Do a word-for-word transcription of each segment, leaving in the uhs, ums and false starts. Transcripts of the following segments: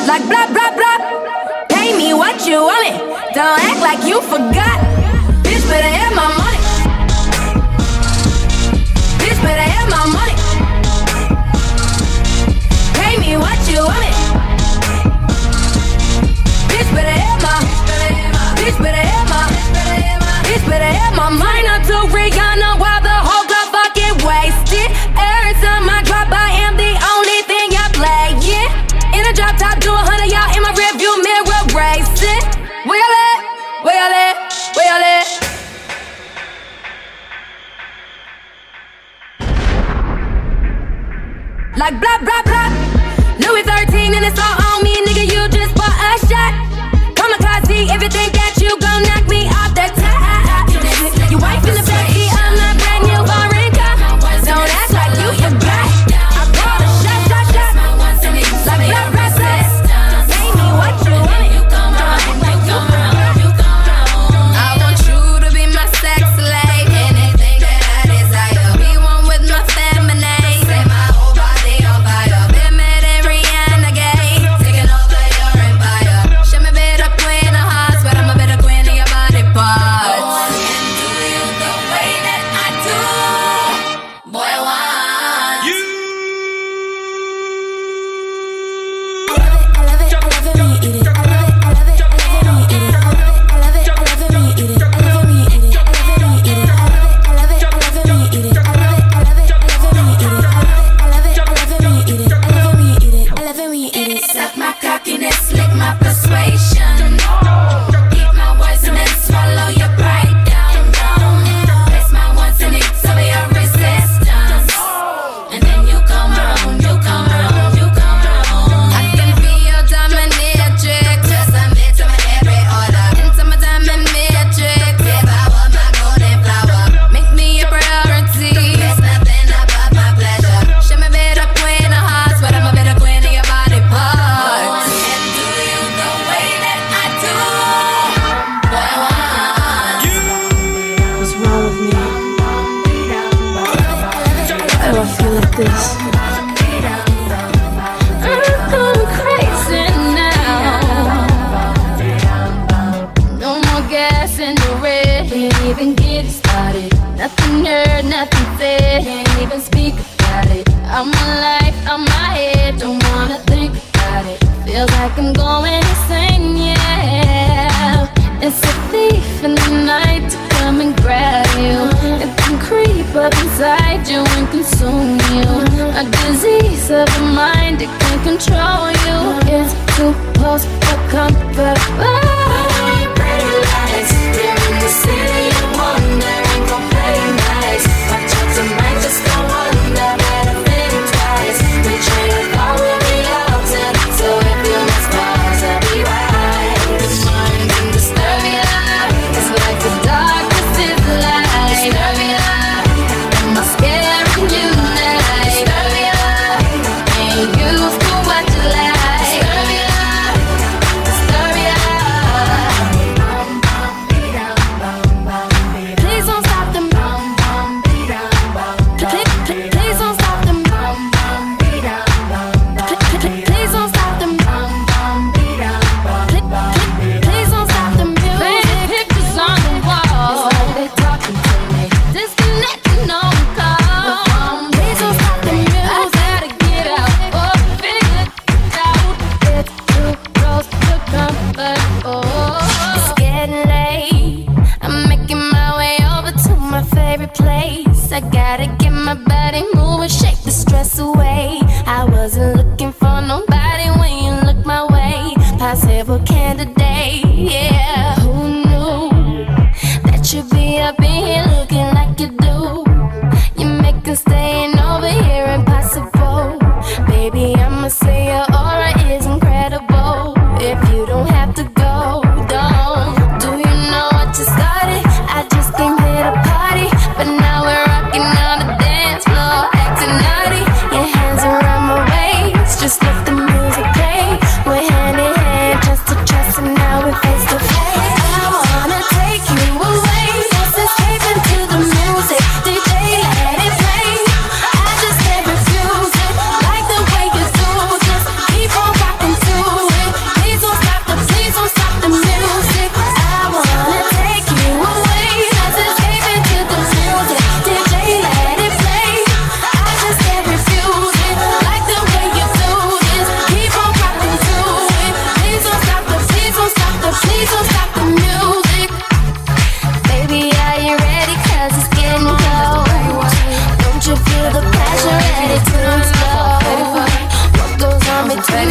like blah blah blah. Pay me what you want me. Don't act like you forgot. Bitch, better have my money. Bitch, better have my money. Pay me what you want me. Bitch, better have my. Bitch, better have my. Bitch, better have my money. Not to Rihanna while the whole club fucking wasted. Every time I drop, I am the only thing y'all playing. In a drop top, do a hundred, y'all in my rearview mirror racing. Where y'all at? Where y'all at? Where y'all at? Like blah blah blah. Louis thirteen and it's all on me, nigga. You just bought a shot. Kamikaze, if you think that you gon' knock me off the top. You wife in the backseat, I'm not brand new foreign car. Don't act like you forgot. I brought a shot, shot, shot. Like blah blah blah. Pay me what you want it. I want you to be my sex slave. Anything that I desire. Be one with my feminine. Set my whole body on fire. Been mad at Rihanna gay. Taking over your empire. Show me better queen of hearts, but I'm a better queen of your body parts. Disturbia,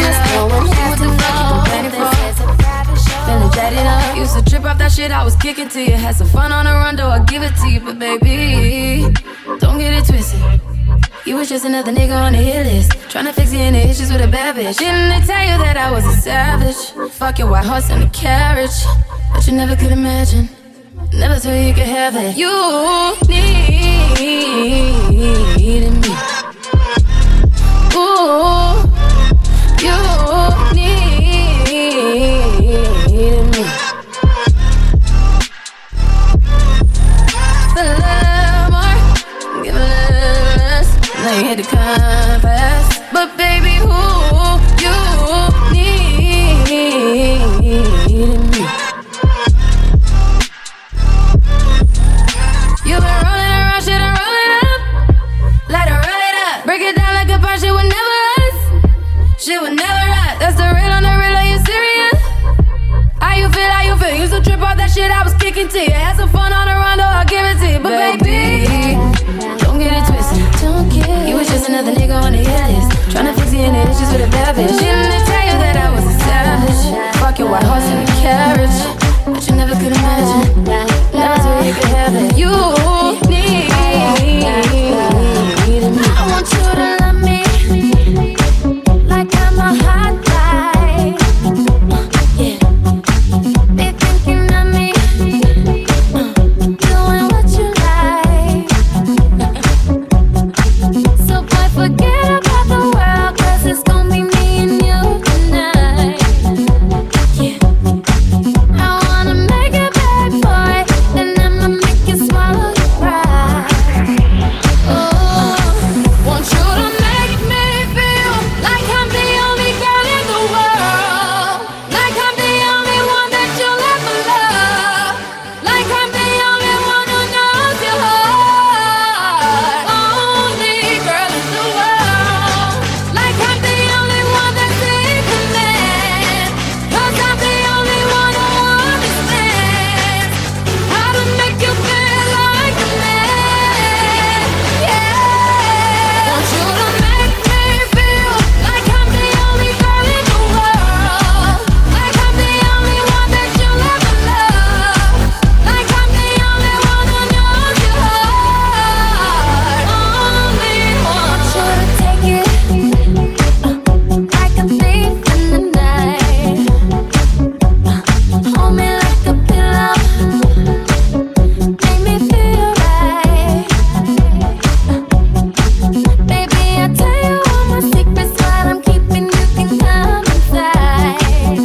No one has to know this is a private show. Feeling jaded up. Used to trip off that shit I was kicking to you. Had some fun on the run, though I give it to you. But baby, don't get it twisted. You was just another nigga on the hit list, tryna fix any issues with a bad bitch. Didn't they tell you that I was a savage? Fuck your white horse and a carriage. But you never could imagine, never thought you could have it. You needed me. Ooh, you needed me. For love more, give a little less. Now you hit the compass. But baby, who you needed me. You been rolling around, shit, I'm rolling up. Let her roll it up. Break it down like a bar, shit would never us. Shit would never us. That's the real on the real, are you serious? How you feel, how you feel? Used to trip off that shit I was kicking to you. Had some fun on the run, though I'll give it to you. But baby, don't get it twisted. Don't get it. You was just another nigga on the hit list, tryna fix any issues with a bad bitch. Didn't they tell you that I was a savage? Fuck your white horse and a carriage. But you never could imagine, never thought you could have it. You need me. I want you to love me like I'm a hot light. Yeah, be thinking of me, uh, doing what you like. So boy, forget about the world, 'cause it's gonna be me and you tonight. Yeah, I wanna make it back, boy, and I'ma make you swallow your pride. Oh, want you to make me feel like I'm the only girl in the world, like I'm the only one that you'll ever love, like I'm the only one who knows your heart. Only girl in the world, like I'm the only one that's in command, 'cause I'm the only one who understands how to make you feel like a man. Yeah, want you to make me feel like I'm the only girl in the world, like I'm the only one that you'll ever love, like I'm the only one who knows your heart. Only want you to take it uh, like a thief in the night. Uh, hold me like a pillow, make me feel right. Baby, I tell you all my secrets while I'm keeping you can come inside.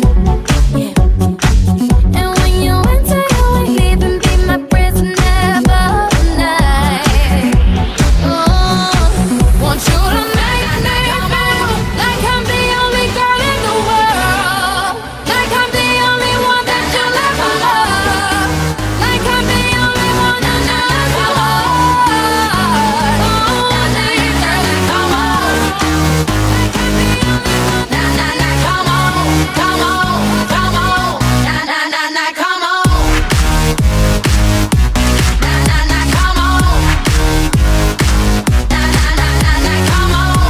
Yeah, and when you enter, you ain't leaving, be my prisoner for the night. Oh, want you to make me feel like I'm the only girl in the world, like I'm the only one that you'll ever love, like I'm the only one who knows your heart. Only girl, come on. Na na na, come on, come on, come on. Na na na na, come on. Na na na, come on. Na na na na na, come on.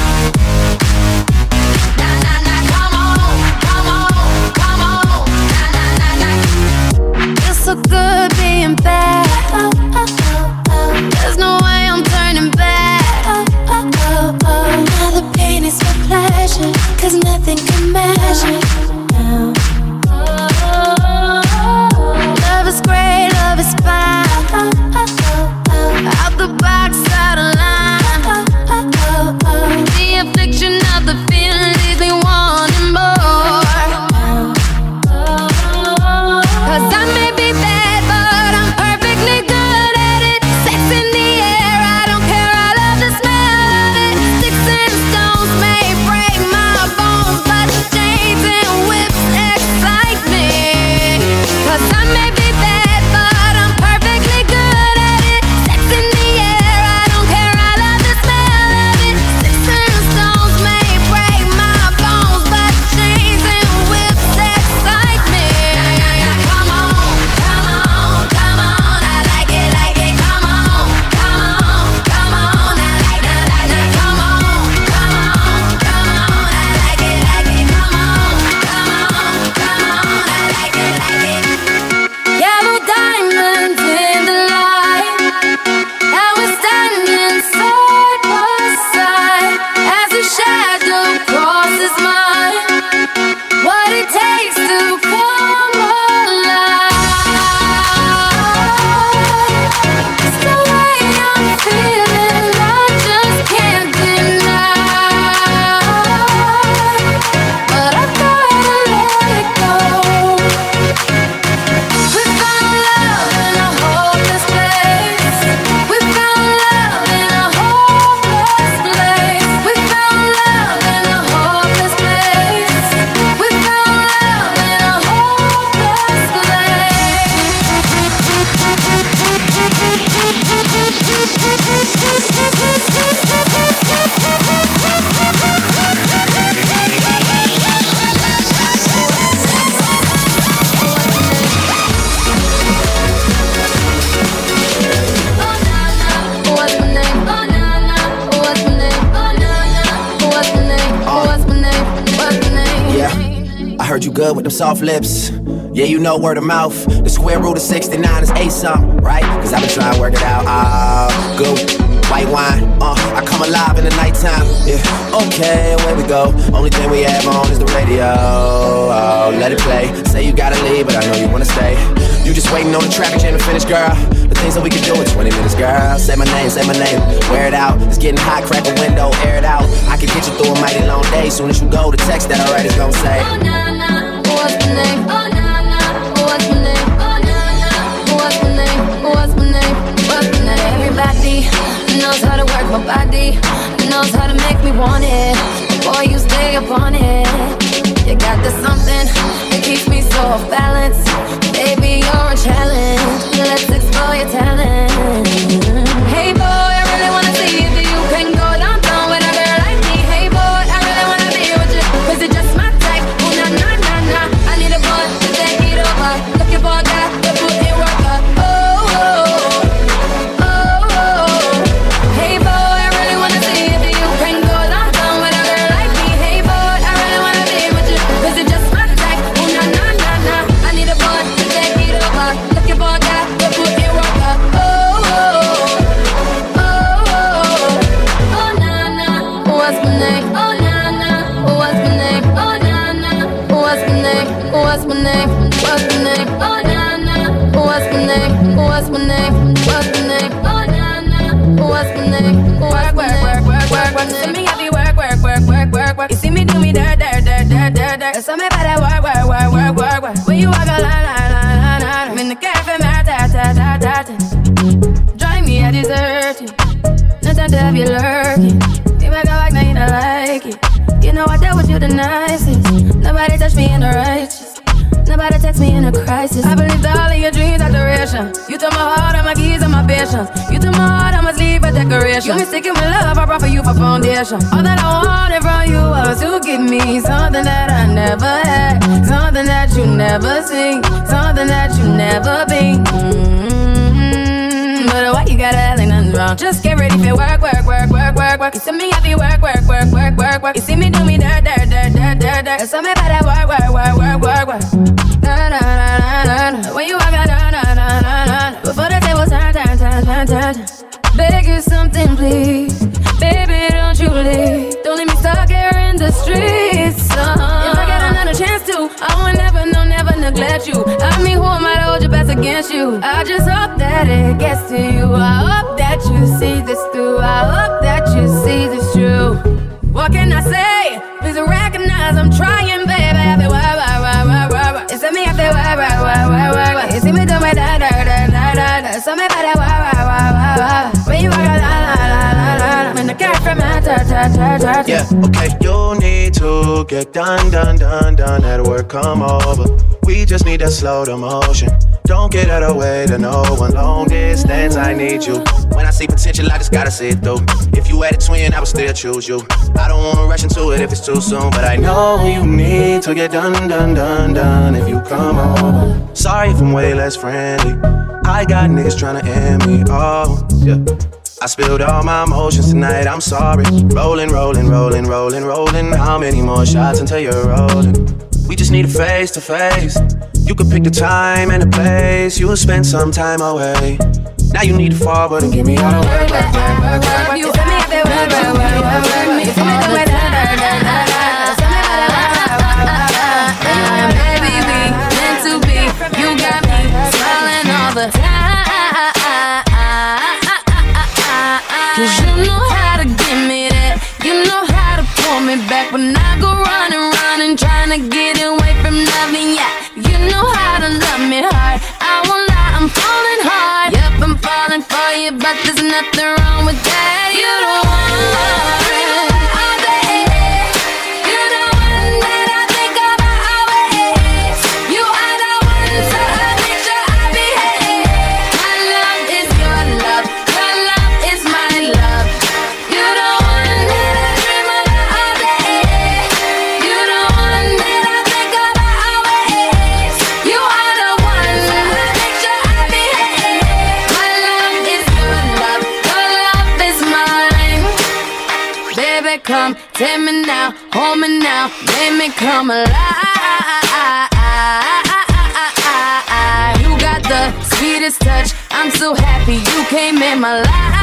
Na na na, come on, come on, come on. Na na na na. Feels so good being back. Oh, oh, oh, oh. There's no way I'm turning back. Oh, oh, oh, oh. Now the pain is for pleasure, 'cause nothing can measure now. Oh, oh, oh. Love is great, love is fine. Oh, oh, oh, oh. Out the box, out of line. Oh, oh, oh, oh. The affliction of the feeling leaves me wanting more. Oh, oh, oh. 'Cause I may be bad, but I'm perfectly good at it. Sex in the air, I don't care, I love the smell of it. Sticks and stones may break my bones, but the chains heard you good with them soft lips. Yeah, you know word of mouth. The square root of sixty-nine is eight something, right? Cause I've been trying to work it out. Ah, uh, go. White wine, uh, I come alive in the nighttime. Yeah, okay, away we go. Only thing we have on is the radio. Oh, let it play. Say you gotta leave, but I know you wanna stay. You just waiting on the traffic jam to finish, girl. The things that we can do in twenty minutes, girl. Say my name, say my name. Wear it out. It's getting hot, crack a window, air it out. I can get you through a mighty long day. Soon as you go, the text that I write is gon' say, oh, nah, nah, what's my name? Oh, nah, nah, what's my name? Oh, nah, nah, what's my name? What's my name? What's my name? Everybody knows how to work my body, knows how to make me want it. Boy, you stay up on it. You got this something that keeps me so off balance. Baby, you're a challenge. Let's explore your talent. Hey boy, I really wanna see if you can go downtown with a girl like me. Hey boy, I really wanna be with you, cause it's just my type. Oh nah nah nah nah, I need a boy to take it over. Looking for a guy to put in work. Oh oh oh oh. Hey boy, I really wanna see if you can go downtown with a girl like me. Hey boy, I really wanna be with you, cause it's just my type. Oh nah nah nah nah, I need a boy to take it over. Looking for a guy to put in work. Oh oh oh oh. Oh nah nah, what's my name? Oh nah nah, what's my name? Oh nah nah, what's my name? What's my name? What's my name? Oh nah nah, what's my name? What's my name? What's my name? Oh nah nah, what's my name? Work work work work work work. See me happy work work work work work work. You see me do me dirt dirt dirt dirt dirt dirt. So me better work work work work work work. When you walk a line line line line line, I'm in the cafe, my ta ta ta ta ta. Drive me, I desert you. No time to have you lurking. You make a like, now you don't like it. You know I dealt with you the nicest. Nobody touched me in the righteous. Nobody text me in a crisis. I believed all of your dreams are duration. You took my heart, all my keys, and my patience. You took my heart, I must leave a decoration. You mistaken with love, I brought for you for foundation. All that I wanted from you was to give me something that I never had, something that you never seen, something that you never been. Mm-hmm. But why you gotta act like nothing's wrong? Just get ready for work, work, work, work, work, work. You see me happy work, work, work, work, work, work. You see me do me dirt, dirt, dirt, dirt, dirt, dirt. So me better work, work, work, work, work, work. Na na na na na na. When you walk out, na na na na na. Before the table turn, turn, turn, turn, turn. Beg you something, please. Baby, don't you leave. Don't leave me stuck here in the streets. Uh-huh. If I get another chance to, I will never, no, never neglect you. I mean, who am I to hold your best against you? I just hope that it gets to you. I hope that you see this through. I hope that you see this true. What can I say? Please recognize I'm trying, baby. I feel wah, wah, wah, wah, wah, wah. It's me, I feel wah, wah, wah, wah, wah, wah. You see me do my da, da, da, da, da, da. So me better wah, wah, wah, wah, wah. When you walk out, la, la, la, la, la. When the cat from my ta, ta, ta, ta, ta. Yeah, okay, you need to get done, done, done, done. At work, come over. We just need to slow the motion. Don't get out of the way to no one. Long distance, I need you. When I see potential, I just gotta see it through. If you had a twin, I would still choose you. I don't wanna rush into it if it's too soon, but I know you need to get done, done, done, done if you come over. Sorry if I'm way less friendly. I got niggas tryna end me, oh, yeah. I spilled all my emotions tonight, I'm sorry. Rolling, rolling, rolling, rolling, rolling. How many more shots until you're rolling? We just need a face to face. You could pick the time and the place. You'll spend some time away. Now you need to forward and give me all the work, work, work, work, work. You tell me if they work, work, work, work, work. You tell me the way that I da, da, da, da. Tell me about it, baby, we meant to be. You got me smiling all the time. Cause you know how to give me that. You know how to pull me back when I go running, running, trying to get away from loving ya. You know how to love me hard. I won't lie, I'm falling hard. Yep, I'm falling for you, but there's nothing wrong with that. You don't want it. Mine. come, take me now, hold me now, make me come alive. You got the sweetest touch, I'm so happy you came in my life.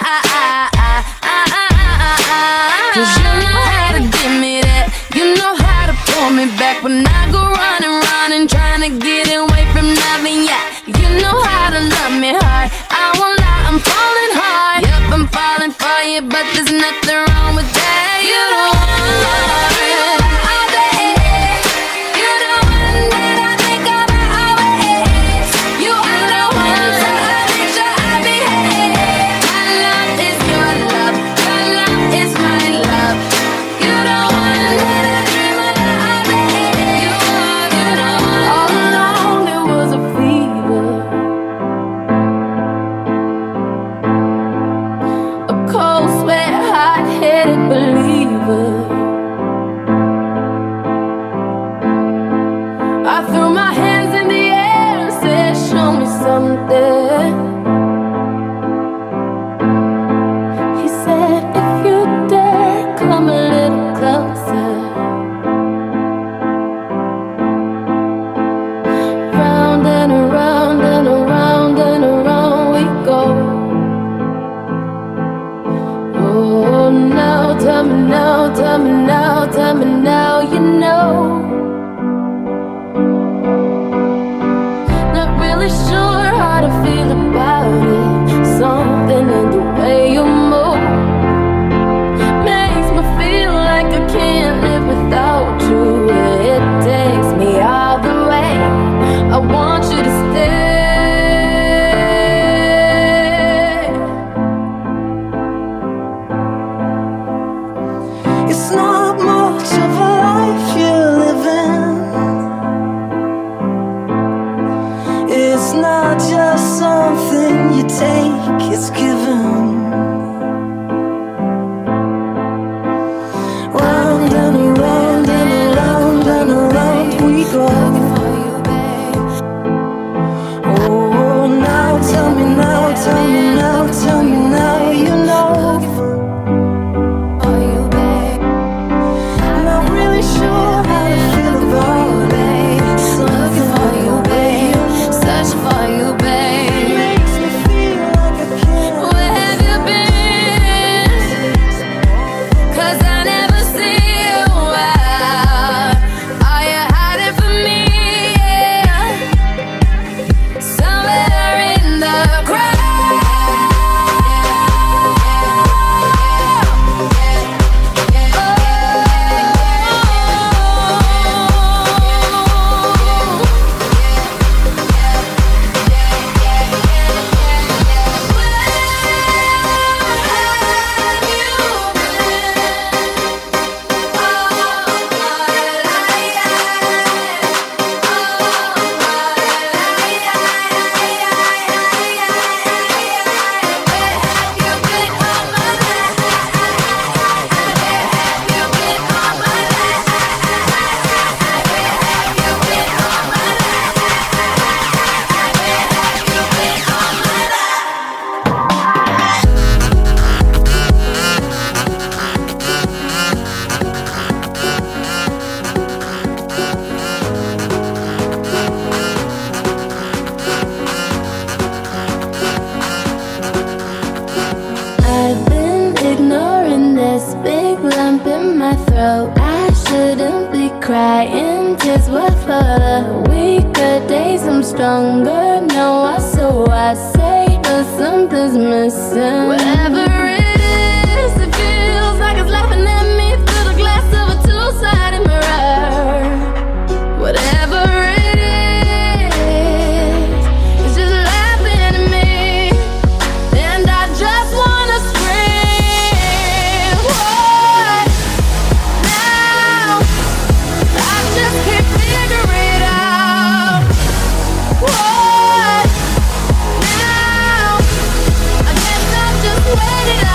Cause you know how to give me that, you know how to pull me back when I go running, running, trying to get away from nothing, yeah. You know how to love me hard, I won't lie, I'm falling hard. Yep, I'm falling for you, but there's nothing wrong with that. You don't want it. Wait it out.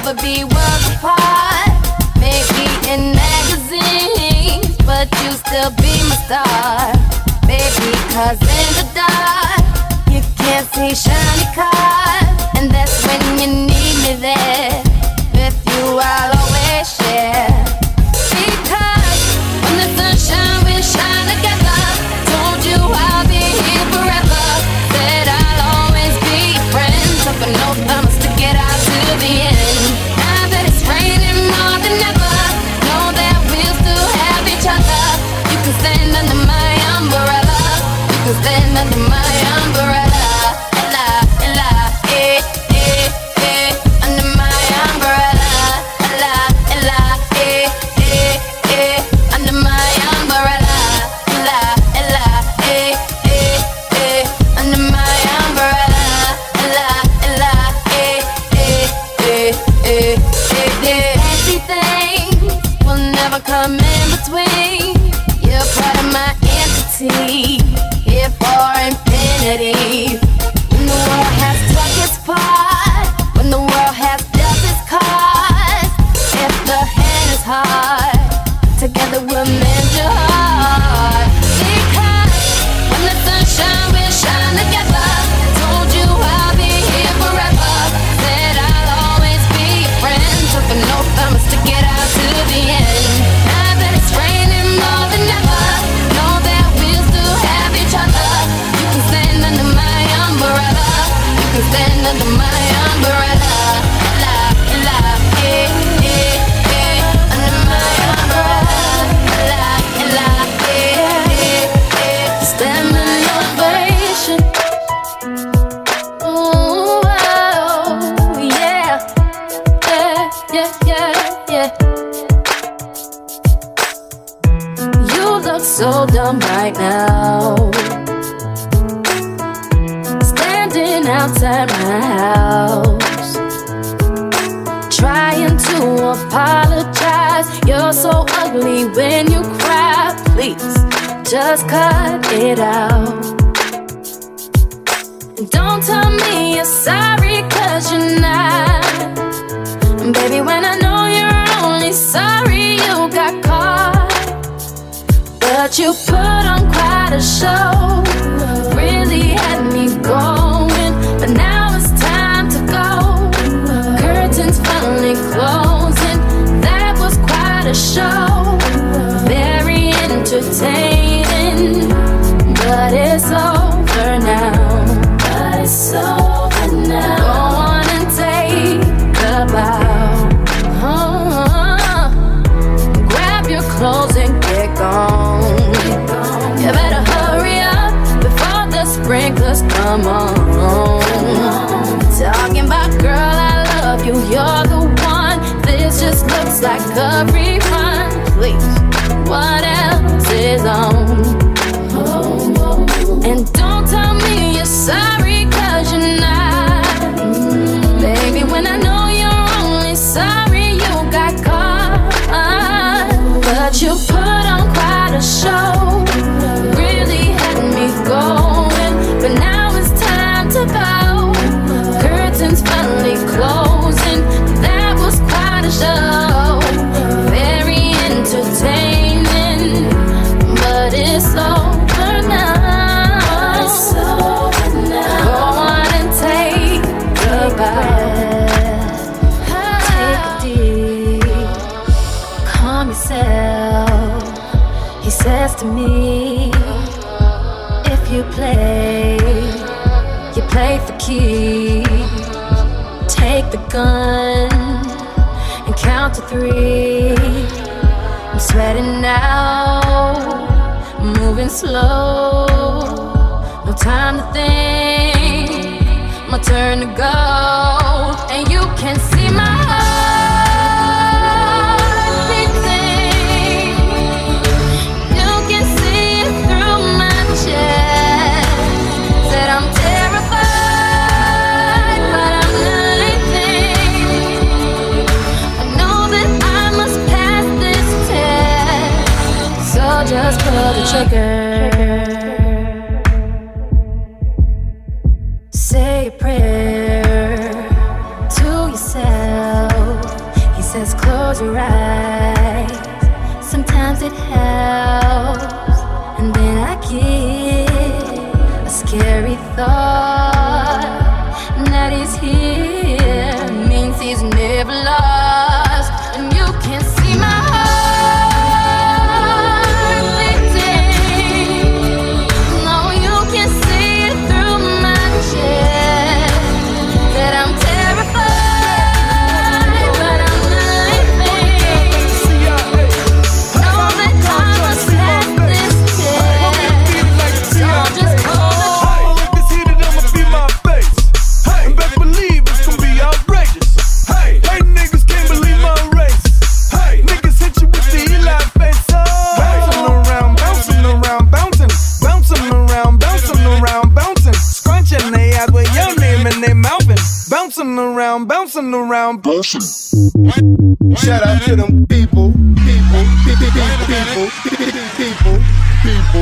never be worlds apart. Maybe in magazines, but you still be my star. Baby, cause in the dark, you can't see shiny cars. And that's when you need me there. With you I'll always share. Because when the sunshine will shine together. Told you I'll be here forever. Said I'll always be your friend. Took an oath I must stick it out to the end. Now that it's raining more than ever, know that we'll still have each other. You can stand under my umbrella. You can stand under my umbrella. Ella, Ella, eh, eh, eh. Under my umbrella. Ella, Ella, eh, eh, eh. Under my umbrella. Ella, Ella, eh, eh, eh. Under my umbrella. Ella, Ella, eh, eh, eh, eh, eh, eh. Fancy things will never come in between. You're part of my entity, here for infinity. When the world has struck its part, when the world has dealt its cards, if the hand is hard, together we'll mend your heart. Because when the sunshine will shine together. Told you I'll be here forever. Said I'll always be your friend. Took an oath I must stick it out to the end. Now that it's raining more than ever, know that we'll still have each other. You can stand under my umbrella. You can stand under my umbrella. La, la, eh, eh, eh. Under my umbrella. La, la, eh, eh, eh. Standing ovation. Ooh, oh, yeah. Yeah, yeah, yeah, yeah. You look so dumb right now. Standing outside my house, trying to apologize. You're so ugly when you cry. Please, just cut it out. And don't tell me you're sorry, cause you're not. And baby, when I know you're only sorry you got caught. But you put on quite a show, really had me going. But now it's time to go. Curtains finally closing. That was quite a show, very entertaining. But it's over now. But it's over now. Go on and take a bow. Oh, grab your clothes and get gone. You better hurry up before the sprinklers come on. Talking about girl, I love you, you're the one. This just looks like a rerun. Please, what else is on? And don't tell me you're sorry, cause you're not. Baby, when I know you're only sorry you got caught. But you put on quite a show, really had me going. But now it's time to go. Curtains finally closing. That was quite a show, very entertaining. But it's over now. It's over now. Go on and take a breath. Take a deep, calm yourself. He says to me, if you play, you play for keeps. Take the gun and count to three. I'm sweating now, moving slow. No time to think, my turn to go. And you can see my heart beating. You can see it through my chest. Said I'm terrified, but I'm not anything. I know that I must pass this test. So just pull the trigger. Say a prayer to yourself. says close your eyes. Sometimes it helps. And then I get a scary thought. And that he's here means he's never lost. And you can see my heart beating. No, you can see it through my chest. That I'm terrified, but I'm not leaving. Know that I must pass this test. So just hold it. If it's heated, I'ma be my face. Hey, and best believe it's gonna be outrageous. Hey, hey, niggas can't believe my race. Hey, niggas hit you with the Eli face. Oh, bouncing around, bouncing around, bouncing, bouncing around, bouncing around, bouncing, scrunching they eyes with your name in their mouthing, bouncing around, bouncing around, bouncing. Shout out to them people, people, people, people, people, people.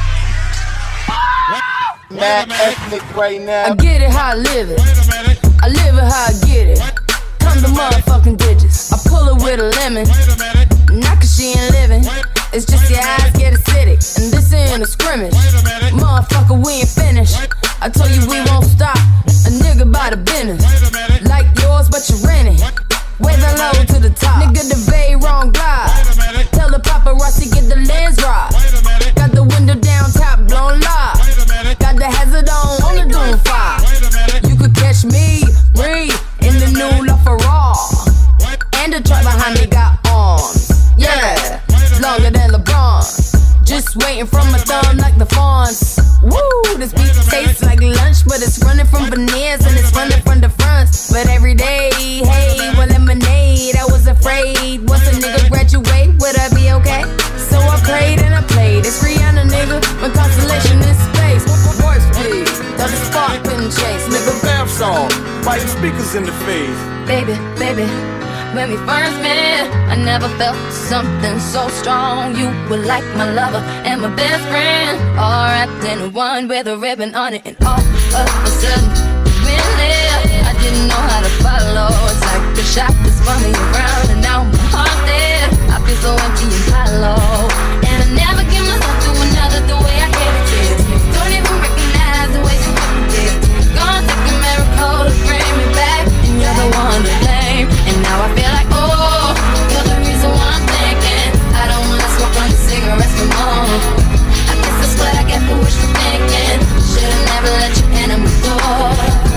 Mad ethnic right now. I get it how I live it. I live it how I get it. Come to motherfucking digits. I pull it with a lemon. Not cause she ain't living. It's just your eyes get acidic. And this ain't a scrimmage. Motherfucker, we ain't finished. I told you we won't stop. A nigga by the business. Like yours, but you renting. Way the low to the top. Nigga, the very wrong glide. Tell the paparazzi get the lens right. Got the window down, top blown live. Got the hazard on, on the doom fire. You could catch me, read in the new LaFerrari. And the truck behind me got arms. Yeah, longer than LeBron. Just waiting from my thumb like the fawns. Woo, this beat tastes like lunch, but it's running from veneers and it's running from the fronts. But every day, hey, well, lemonade. I was afraid once a nigga graduate, would I be okay? So I prayed and I played. It's Rihanna, nigga, when constellation in space. Voice please, thought the spark couldn't chase. Nigga, bath song, fighting speakers in the face. Baby, baby, when we first met, I never felt something so strong. You were like my lover and my best friend, all wrapped in one with a ribbon on it. And all of a sudden, we went there. I didn't know how to follow. It's like the shop is spun me around and now my heart's there. I feel so empty and hollow, and I never give myself to another the way I gave it to you. Don't even recognize the way you did. Gonna take a miracle to bring me back, and you're the one to blame. And now I feel like, oh, you're the reason why I'm thinking I don't wanna smoke on your cigarettes no more. I guess that's what I get for wishful thinking. Should've never let you in my door.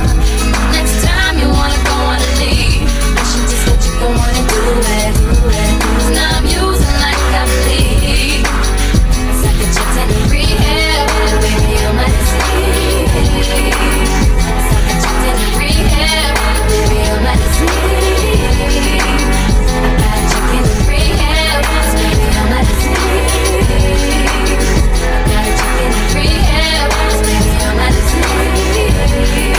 Next time you wanna go on a leave, I should just let you go on and do it. Cause now I'm using like I believe. It's like a chance in rehab, and baby I'm at sea. It's like a chance in rehab, baby I'm at sea. I got a chick in rehab, baby I'm at sea. I got a chick in rehab, baby I'm at sea.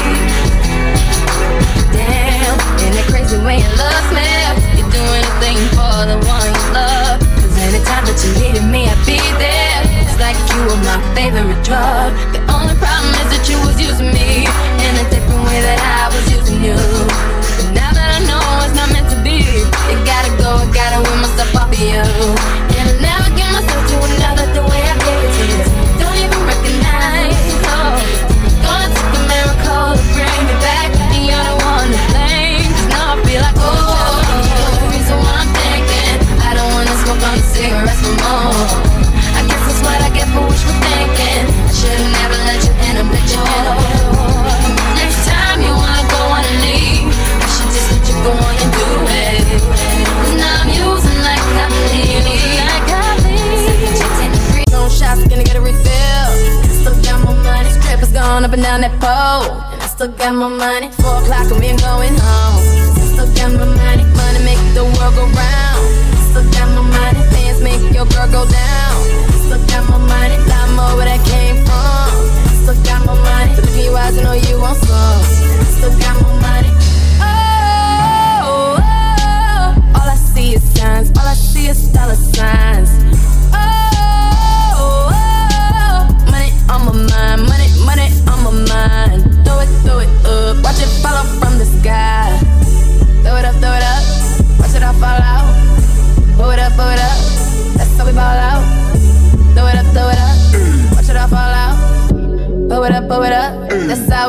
Damn, in that crazy way you love me, you're doing a thing for the one you love. Cause anytime that you needed me, I'd be there. It's like you were my favorite drug. The only problem is that you was using me in a different way that I was using you. But now that I know it's not meant to be, it gotta go, I gotta win myself off of you. And I never give myself to another the way I gave it to you. Don't even recognize, no. Gonna take a miracle to bring me back, and you're the one to blame. Cause now I feel like, oh, you're the reason why I'm thinking I don't wanna smoke on the cigarettes no more. I guess that's what I get for wishful thinking. I should've never let you in a bitch door. Next time you wanna go on and leave, I should just let you go on and do it. Cause now I'm using like I believe. Like I believe. No shots, gonna get a refill. Still got more money. Strip is going up and down that pole. And I still got more money. Four o'clock and we ain't going home. I still got more money. Money make the world go round. Still got more money. Fans make your girl go down. Still got more money. Lot more where that came from. Still got more money. Look in your eyes, I know you want some. Still got more money. Oh, oh, oh. All I see is signs. All I see is dollar signs. Oh, oh, oh. Money on my mind. Money, money on my mind. Throw it, throw it up. Watch it fall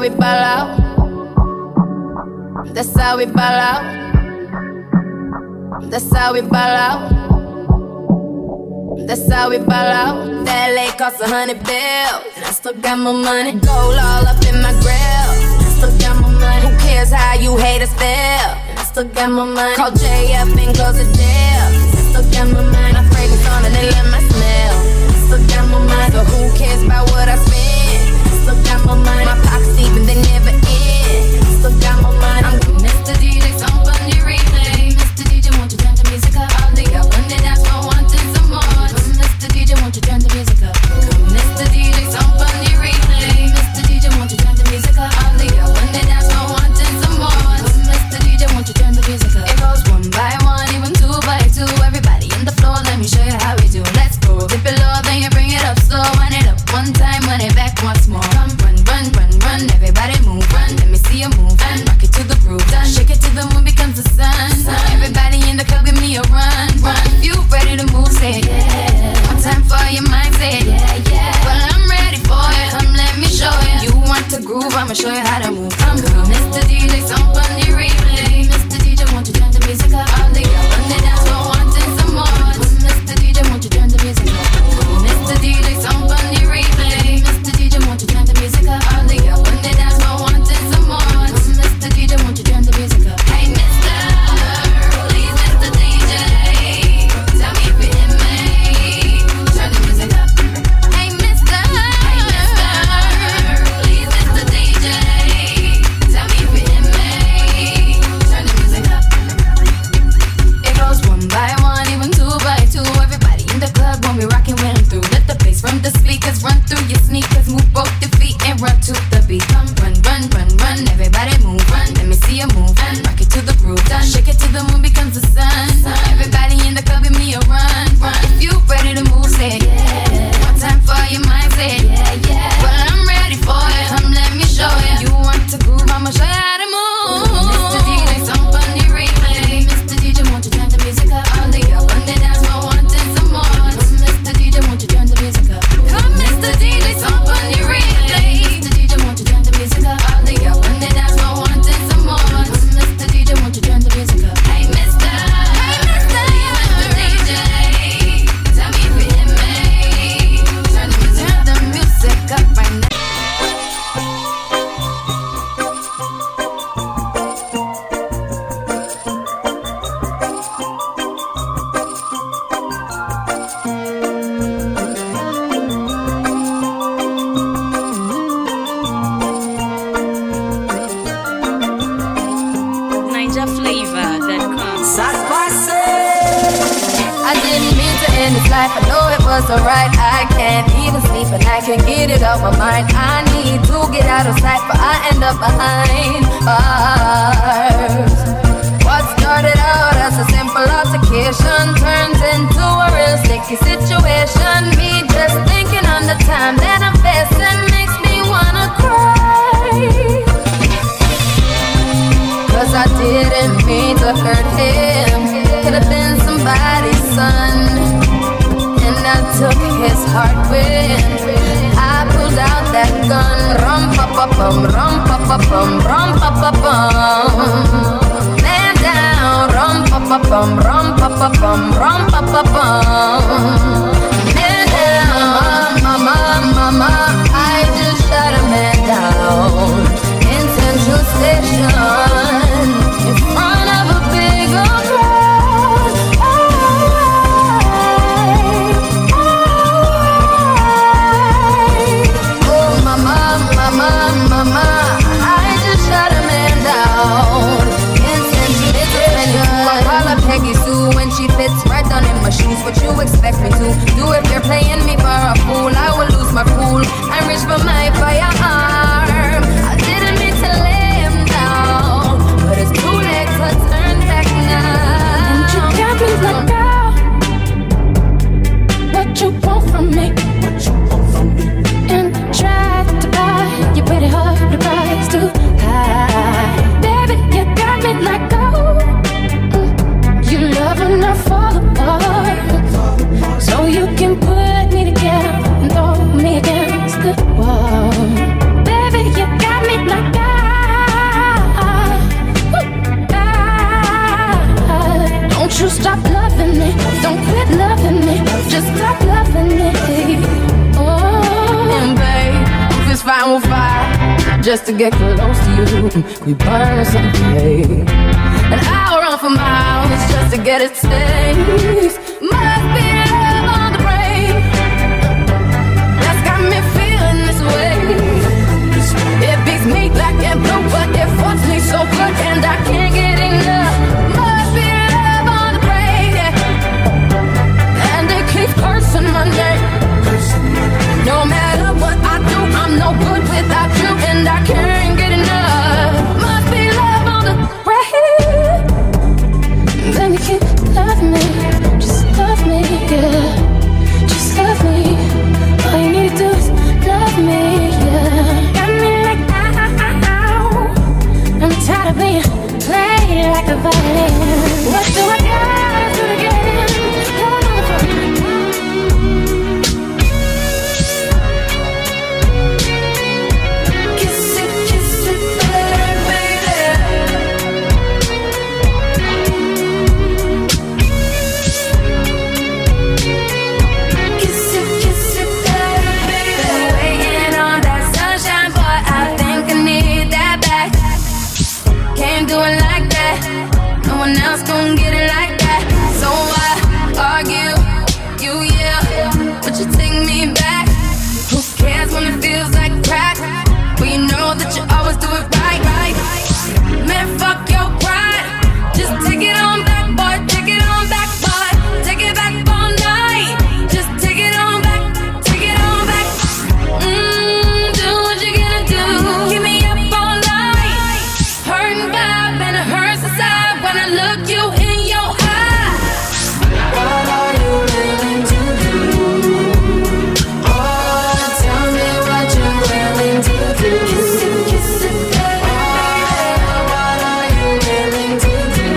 we ball out. That's how we ball out. That's how we ball out. That's how we ball out. That L A cost a hundred bills, and I still got my money. Gold all up in my grill, and I still got my money. Who cares how you haters feel? And I still got my money. Call J up and close the deal. I still got my money. My fragrance on and they let my smell. I still got my money. So who cares about what I spend? I still got my money. My pockets deep and they never end. I still got my money. I'm Mister D J, some funny replay. Mister D J, won't you turn the music up? All they got one day that's for wanting some more. Mister D J, won't you turn the music up? Mister D J, some funny replay. Mister D J, won't you turn the music up? All they got one day that's for wanting some more. Mister D J, won't you turn the music up? It goes one by one, even two by two. Everybody in the floor, let me show you how we do. Let's go. Dip it low, then you bring it up slow. Wind it up one time, run it back once more. Come, run, run, run, run. Everybody move, run. Let me see you move and rock it to the groove. Done. Shake it till the moon becomes the sun. Everybody in the club, give me a run, run. If you ready to move, say it. Yeah. One time for your mind, say it. Yeah, yeah. Well, I'm ready for it. Come, let me show you. You want to groove? I'ma show you how to move. Come, come, Mister D J, some funny replay. Mister D J, won't you turn the music up? All they got one day dance for wanting some more. Mister D J, won't you turn the music up? Mister D J, some funny replay. Mister D J, won't you turn the music up? All they got one day dance for wanting some more. Mister D J, won't you turn the music up? Hey, Mister, please, Mister D J, tell me if you hear me. Turn the music up. Hey, Mister, hey, Mister, please, Mister D J, tell me if you hear me. Turn the music up. It goes one by one, even two by two. Everybody in the club when we rockin' when I'm through. Let the bass from the speakers run through your sneakers. Move both your feet and run to the beat. Come run, run, run, run. Everybody move, run. Let me see you move and rock it to the groove. Done. Shake it till the moon becomes the sun. Everybody in the club, give me a run, run. If you ready to move, say it. Yeah. One time for your mind, say it. Yeah, yeah. Well, I'm ready for it. Come, let me show you. You want to groove? I'ma show you how to move. Mister D J, some funny replay. Mister D J, won't you turn the music up? All they got one day dance for wanting some more. Mister D J, won't you turn the music up? Come, Mister D J, some funny replay. Mister D J, won't you turn the music up? All they got one day dance for wanting some more. Mister D J, won't you turn the music up? Hey, Mister, hey, Mister, Mister D J, tell me if you hear me. Turn the music, turn the music up right now. Niger Flavor dot com. I didn't mean to end this life, I know it wasn't right. I can't even sleep and I can't get it out my mind. I need to get out of sight, but I end up behind bars. What started out as a simple altercation turns into a real sticky situation. Me just thinking on the time that I'm facing makes me wanna cry. Cause I didn't mean to hurt him. Could've been somebody's son, and I took his heart with. I pulled out that gun. Rum pa pa pum, rum pa pa pum, rum pa pa pum. Man down. Rum pa pa pum, rum pa pa pum, rum pa pa pum. Man down. Mama, mama, I just shot a man down in Central Station in front of a big old crowd. I, I, oh mama, mama, mama, I just shot a man down in Central Station. I call her Peggy Sue when she fits right down in my shoes. What you expect me to do if you're playing me for a fool? I will lose my cool and reach for my firearm. I didn't mean to lay him down, but it's too late to turn back now. And you got me like out. What you want from me? What you want from me? And tried to buy you pretty hard, the price too high. Baby, you got me like oh, mm, you love when I fall apart. So you just to get close to you. We burn something, and I'll run for miles just to get a taste. Must be love on the brain that's got me feeling this way. It beats me black and blue, but it fucks me so good, and I can't get enough. Must be love on the brain, yeah. And it keeps cursing my name. No matter what I do, I'm no good without you, and I can't get enough. Must be love on the brain. Then you keep loving me, just love me, yeah. Just love me. All you need to do is love me, yeah. Got me like ow. I'm tired of being played like a violin. What do I gotta do to get in? Do it like that. No one else gon' get it like that. So why argue? You yeah, but you take me back. Who cares when it feels like crack? But you know that you always do it right, right. Man, fuck your pride. Just take it on back, boy. Take it on back, boy. Take it back all night. Just take it on back. Take it on back. Mmm, do what you gonna do. Keep me up all night. Hurting back. When I look you in your eyes, what are you willing to do? Oh, tell me what you're willing to do. Kiss it, kiss it, baby. Oh, what are you willing to do?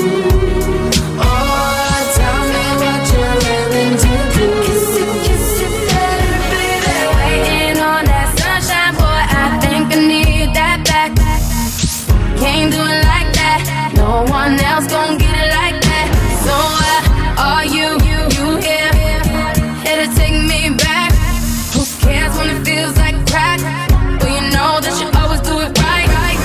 Oh, tell me what you're willing to do. Kiss it, kiss it, baby. Waiting on that sunshine, boy, I think I need that back. Can't do it like that. No one else gon' get it like that. So why are you, you, you here? Here to take me back. Who cares when it feels like crack? But you know that you always do it right, right.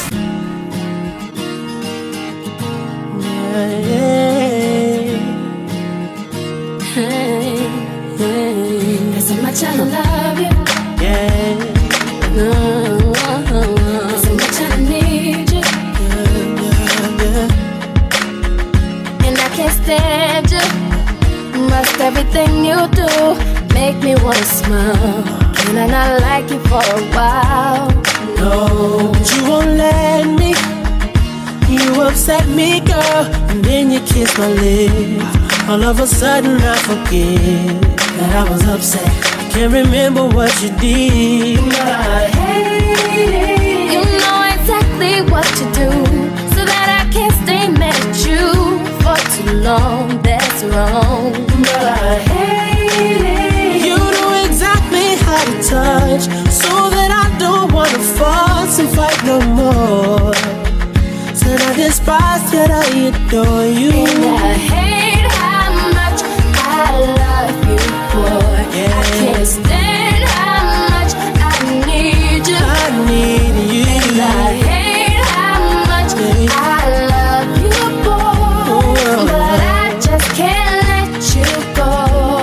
Hey, hey. There's so much I love you. Yeah. No, there's so much I need you. Can't stand you. Must everything you do make me wanna smile. Can I not like you for a while? No, but you won't let me. You upset me, girl, and then you kiss my lips. All of a sudden I forget that I was upset. I can't remember what you did, but I hate it. You know exactly what to do, so that I can't stay mad at you for too long. That's wrong, but I hate it. You know exactly how to touch, so that I don't wanna fuss and fight no more. Said I despise, yet I adore you. And I hate how much I love you, boy. Yeah. I can't stand how much I need you. I need you. And I hate how much yeah. I love you, boy. But I just can't let you go.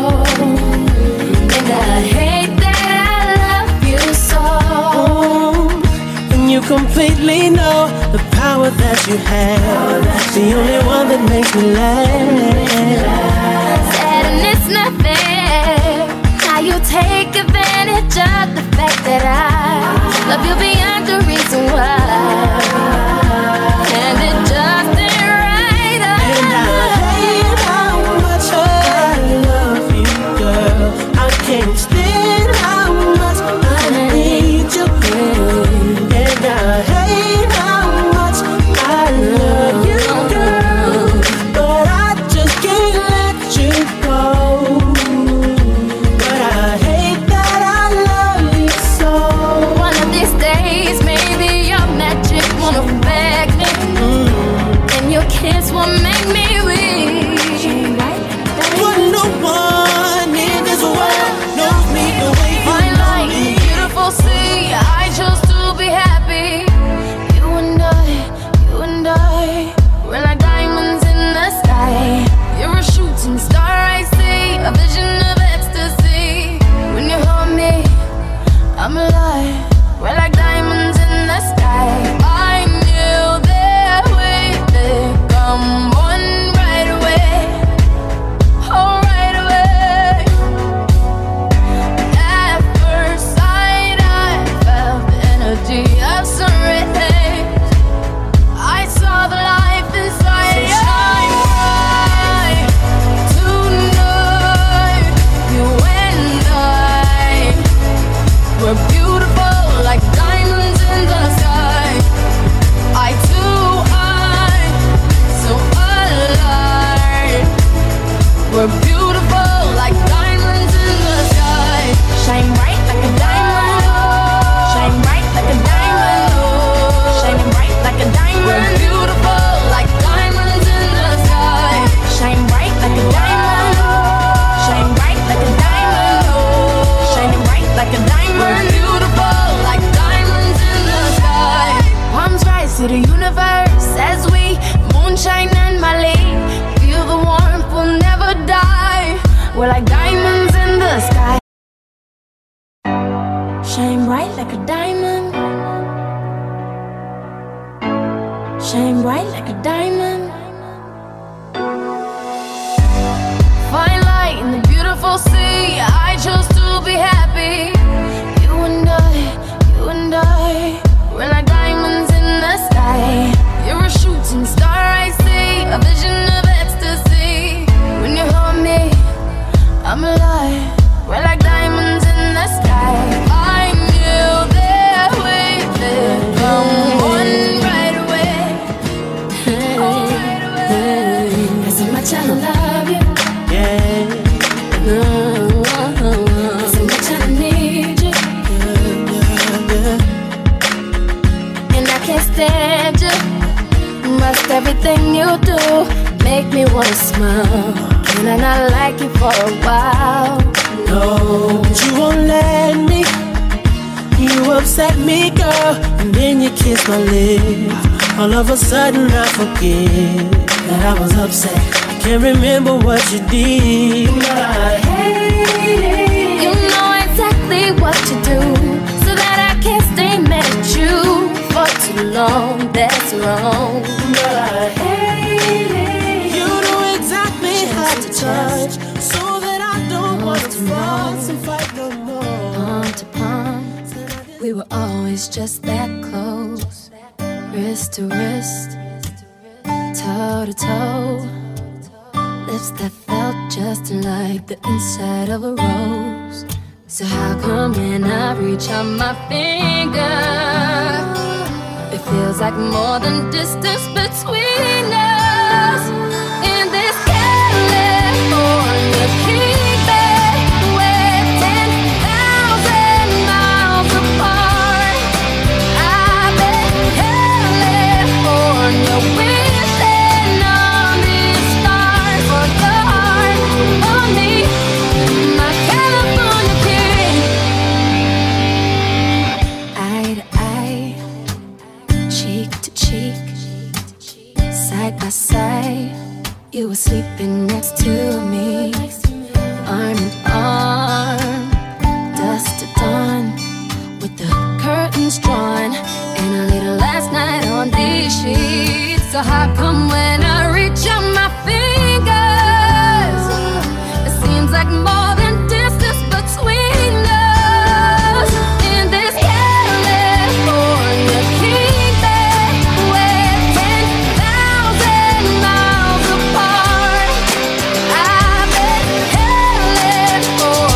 And I hate that I love you so. Oh, and you completely know the power that you have. The only one that makes me laugh. Said and it's not fair how you take advantage of the fact that I love you beyond the reason why. And it just ain't right. And I hate how much I love you, girl. I can't stand how much I need you. And I hate how much I love you, girl. But I just can't let you go. But I hate that I love you so. One of these days, maybe your magic won't affect me, mm. and your kiss will make me weak. But no one in this world knows me the way you Fine know like me. beautiful sea, I chose to be We're like diamonds in the sky. Shine bright like a diamond. Shine bright like a diamond. Fine light in the beautiful sea. I chose to be happy. You and I, you and I, we're like diamonds in the sky. You're a shooting star, I see, a vision of ecstasy. When you hold me, I'm alive. We're like diamonds in the sky. I knew that we could come on right away. Oh, right away. There's so much I love you. Yeah. There's so much I need you. Yeah, yeah. And I can't stand you. Must everything you do make me wanna smile. Can I not like you for a while? No, but you won't let me. You upset me, girl, and then you kiss my lips. All of a sudden I forget that I was upset. I can't remember what you did, but I hate it. You know exactly what to do, so that I can't stay mad at you for too long. That's wrong, but I hate it. You know exactly how to touch, so that I don't want to fuss and fight no more. Palm to palm, we were always just that close. Wrist to wrist, toe to toe. Lips that felt just like the inside of a rose. So how come when I reach out my finger, it feels like more than distance between us? In this California king bed, we're ten thousand miles apart. I've been California wishing on these stars for your heart, for me, my California king. Eye to eye, cheek to cheek, side by side, you were sleeping next to me, arm in arm, dusk to dawn, with the curtains drawn, and I laid last night on these sheets. So how come when I reach out my fingers, it seems like more than distance between us? In this California king bed, we're ten thousand miles apart. I've been California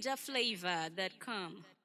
Ninja Flavor dot com.